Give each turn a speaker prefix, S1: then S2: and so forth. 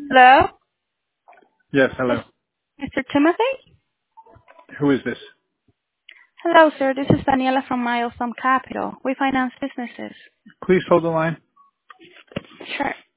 S1: Hello?
S2: Yes,
S1: Yes,
S2: hello.
S1: Mr. Timothy?
S2: Who is this?
S1: Hello, sir. This is Daniela from Milestone Capital. We finance businesses.
S2: Please hold the line.
S1: Sure.